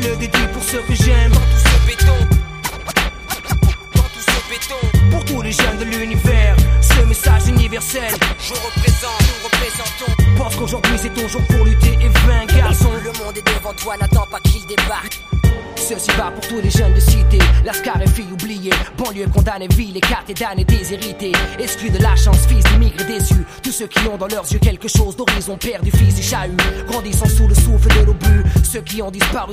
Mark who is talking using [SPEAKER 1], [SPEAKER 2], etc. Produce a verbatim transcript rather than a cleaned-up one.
[SPEAKER 1] le dédie pour ceux que j'aime.
[SPEAKER 2] Dans tout ce béton, dans tout ce béton,
[SPEAKER 1] pour tous les jeunes de l'univers, ce message universel.
[SPEAKER 2] je représente, nous représentons.
[SPEAKER 1] Pense qu'aujourd'hui c'est ton jour pour lutter et vaincre, garçon.
[SPEAKER 2] Le monde est devant toi, n'attends pas qu'il débarque.
[SPEAKER 1] Ceci va pour tous les jeunes de cité, lascar et filles oubliées, banlieue condamnée, ville écartée, damnée, déshérités, exclus de la chance, fils d'immigrés déçus. Tous ceux qui ont dans leurs yeux quelque chose d'horizon, perdu, fils et chahut, grandissant sous le souffle de l'obus. Ceux qui ont disparu